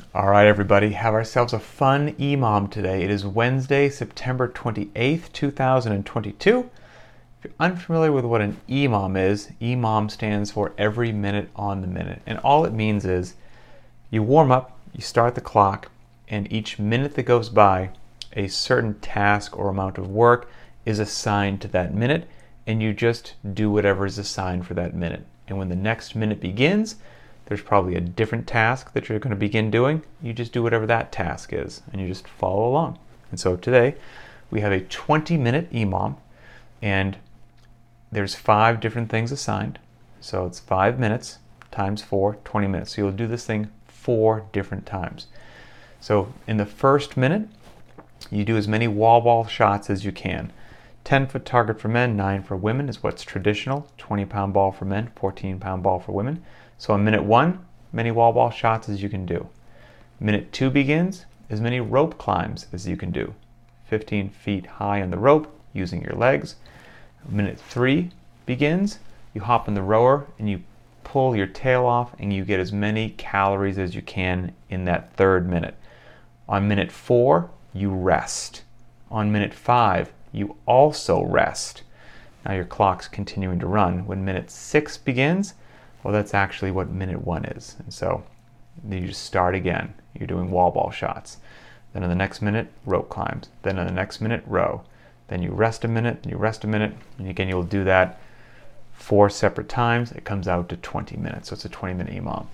All right, everybody, have ourselves a fun EMOM today. It is Wednesday, September 28th, 2022. If you're unfamiliar with what an EMOM is, EMOM stands for every minute on the minute. And all it means is you warm up, you start the clock, and each minute that goes by, a certain task or amount of work is assigned to that minute, and you just do whatever is assigned for that minute. And when the next minute begins, there's probably a different task that you're going to begin doing. You just do whatever that task is, and you just follow along. And so today, we have a 20-minute EMOM, and there's 5 different things assigned. So it's 5 minutes times 4, 20 minutes. So you'll do this thing 4 different times. So in the first minute, you do as many wall ball shots as you can. 10-foot target for men, 9 for women is what's traditional. 20-pound ball for men, 14-pound ball for women. So on minute 1, many wall ball shots as you can do. Minute 2 begins, as many rope climbs as you can do. 15 feet high on the rope using your legs. Minute 3 begins, you hop in the rower and you pull your tail off and you get as many calories as you can in that 3rd minute. On minute 4, you rest. On minute 5, you also rest. Now your clock's continuing to run. When minute 6 begins, well, that's actually what minute 1 is. And so you just start again. You're doing wall ball shots. Then in the next minute, rope climbs. Then in the next minute, row. Then you rest a minute, and you rest a minute. And again, you'll do that 4 separate times. It comes out to 20 minutes. So it's a 20-minute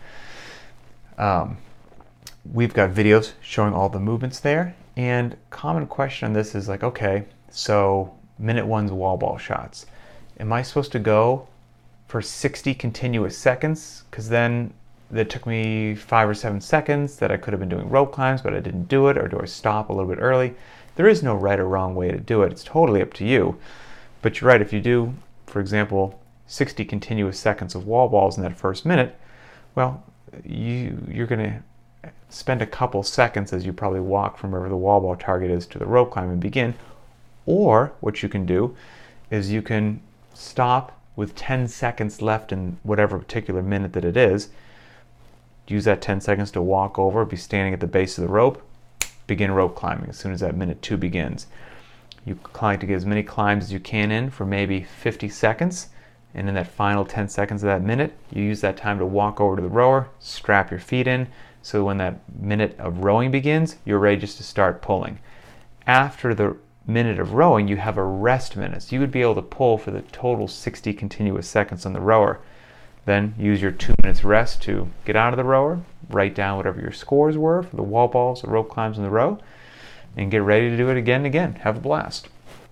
EMOM. We've got videos showing all the movements there. And common question on this is like, okay, so minute 1's wall ball shots. Am I supposed to go for 60 continuous seconds? Because then it took me 5 or 7 seconds that I could have been doing rope climbs, but I didn't do it. Or do I stop a little bit early? There is no right or wrong way to do it. It's totally up to you. But you're right, if you do, for example, 60 continuous seconds of wall balls in that first minute, well, you're going to spend a couple seconds as you probably walk from wherever the wall ball target is to the rope climb and begin. Or what you can do is you can stop with 10 seconds left in whatever particular minute that it is. Use that 10 seconds to walk over, be standing at the base of the rope, begin rope climbing as soon as that minute 2 begins. You try to get as many climbs as you can in for maybe 50 seconds, and in that final 10 seconds of that minute, you use that time to walk over to the rower, strap your feet in, so when that minute of rowing begins, you're ready just to start pulling. After the minute of rowing, you have a rest minute. So you would be able to pull for the total 60 continuous seconds on the rower. Then use your 2 minutes rest to get out of the rower, write down whatever your scores were for the wall balls, the rope climbs, and the row, and get ready to do it again and again. Have a blast.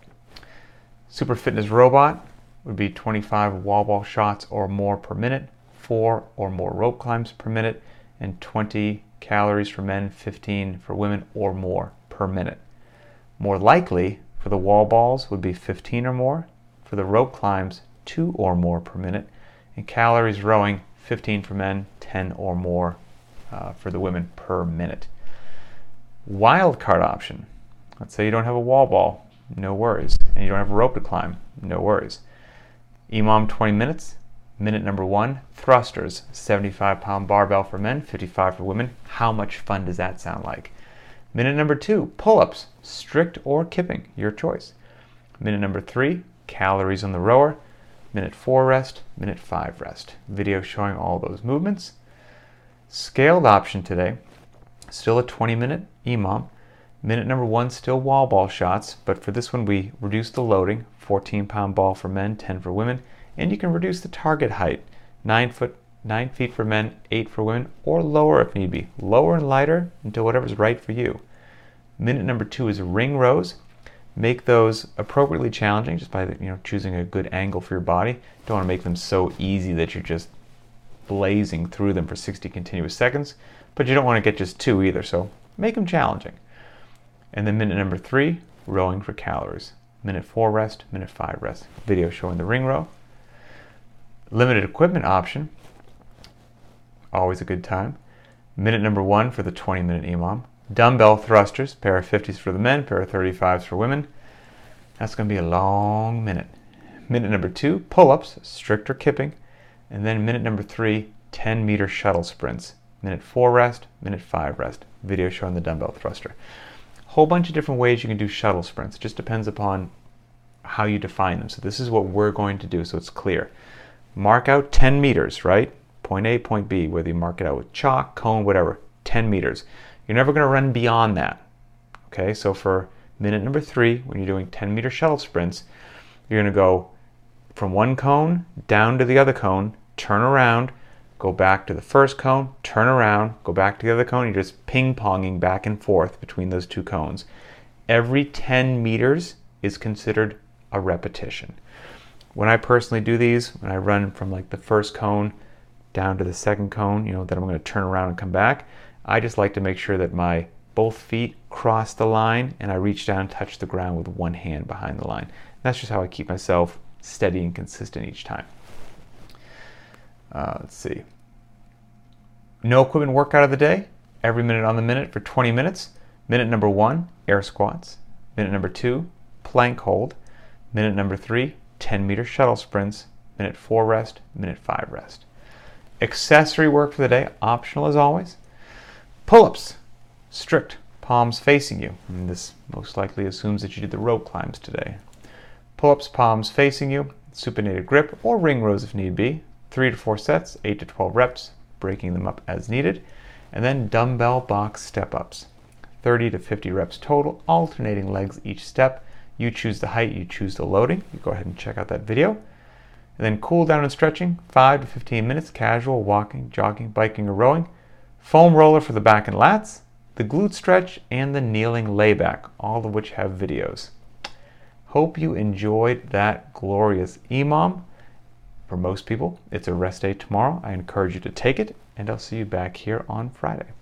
Super Fitness Robot would be 25 wall ball shots or more per minute, 4 or more rope climbs per minute, and 20 calories for men, 15 for women or more per minute. More likely for the wall balls would be 15 or more, for the rope climbs 2 or more per minute, and calories rowing 15 for men, 10 or more for the women per minute. Wild card option. Let's say you don't have a wall ball, no worries, and you don't have a rope to climb, no worries. EMOM 20 minutes. Minute number 1, thrusters, 75-pound barbell for men, 55 for women. How much fun does that sound like? Minute number 2, pull-ups, strict or kipping, your choice. Minute number 3, calories on the rower. Minute 4, rest. Minute 5, rest. Video showing all those movements. Scaled option today, still a 20-minute EMOM. Minute number 1, still wall ball shots, but for this one we reduce the loading, 14-pound ball for men, 10 for women, and you can reduce the target height, 9 feet for men, 8 for women, or lower if need be. Lower and lighter until whatever's right for you. Minute number 2 is ring rows. Make those appropriately challenging just by choosing a good angle for your body. Don't want to make them so easy that you're just blazing through them for 60 continuous seconds, but you don't want to get just 2 either, so make them challenging. And then minute number 3, rowing for calories. Minute 4, rest. Minute 5, rest. Video showing the ring row. Limited equipment option, always a good time. Minute number 1 for the 20-minute EMOM. Dumbbell thrusters, pair of 50s for the men, pair of 35s for women. That's going to be a long minute. Minute number 2, pull-ups, strict or kipping. And then minute number 3, 10-meter shuttle sprints. minute 4 rest, minute 5 rest. Video showing the dumbbell thruster. Whole bunch of different ways you can do shuttle sprints. It just depends upon how you define them. So this is what we're going to do so it's clear. Mark out 10 meters, right? Point A, point B, whether you mark it out with chalk, cone, whatever, 10 meters. You're never going to run beyond that. Okay, so for minute number 3, when you're doing 10-meter shuttle sprints, you're going to go from one cone down to the other cone, turn around, go back to the first cone, turn around, go back to the other cone. You're just ping-ponging back and forth between those two cones. Every 10 meters is considered a repetition. When I personally do these, when I run from like the first cone down to the second cone, then I'm going to turn around and come back, I just like to make sure that my both feet cross the line and I reach down and touch the ground with one hand behind the line. That's just how I keep myself steady and consistent each time. Let's see. No equipment workout of the day. Every minute on the minute for 20 minutes. Minute number 1, air squats. Minute number 2, plank hold. Minute number 3, 10-meter shuttle sprints. Minute 4 rest, minute 5 rest. Accessory work for the day, optional as always. Pull-ups, strict, palms facing you. And this most likely assumes that you did the rope climbs today. Pull-ups, palms facing you, supinated grip or ring rows if need be. 3 to 4 sets, 8 to 12 reps, breaking them up as needed. And then dumbbell box step-ups. 30 to 50 reps total, alternating legs each step. You choose the height, you choose the loading. You go ahead and check out that video. And then cool down and stretching, 5 to 15 minutes, casual, walking, jogging, biking, or rowing. Foam roller for the back and lats, the glute stretch, and the kneeling layback, all of which have videos. Hope you enjoyed that glorious EMOM. For most people, it's a rest day tomorrow. I encourage you to take it, and I'll see you back here on Friday.